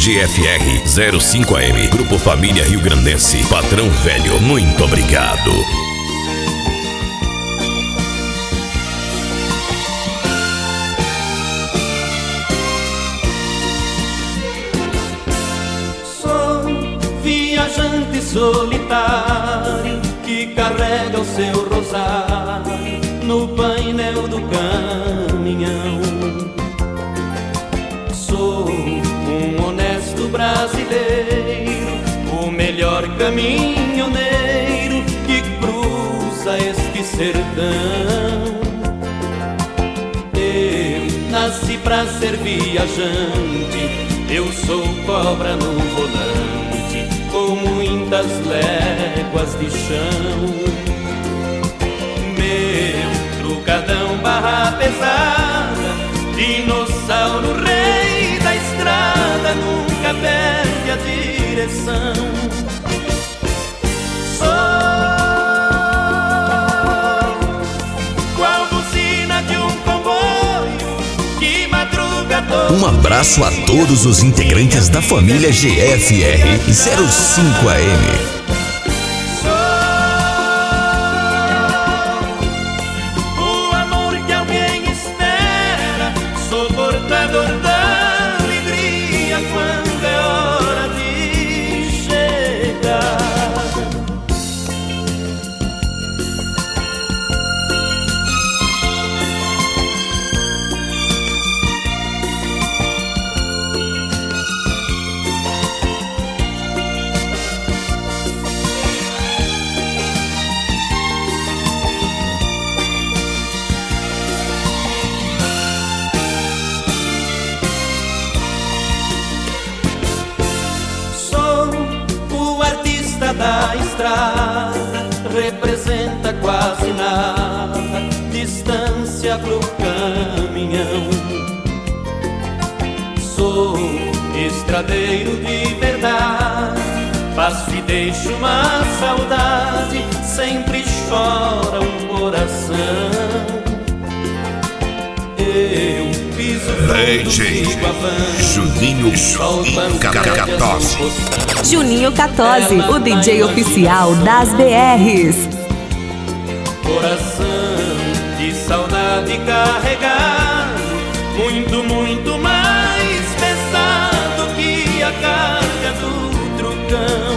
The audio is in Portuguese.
GFR 05AM, Grupo Família Rio Grandense, patrão velho, muito obrigado. Viajante solitário que carrega o seu rosário no painel do caminhão. Sou um honesto brasileiro, o melhor caminhoneiro que cruza este sertão. Eu nasci pra ser viajante, eu sou cobra no volante, com muitas léguas de chão. Meu trucadão barra pesada, dinossauro rei da estrada, nunca perde a direção. Sou qual buzina de um comboio que madruga todo. Um abraço a todos os integrantes da família GFR 05AM. Da estrada representa quase nada, distância pro caminhão. Sou estradeiro de verdade, faço e deixo uma saudade, sempre chora um coração. Eu piso Juninho Catose. Juninho Catose, o DJ oficial das BRs. Coração de saudade carregado, muito, muito mais pesado que a carga do trucão.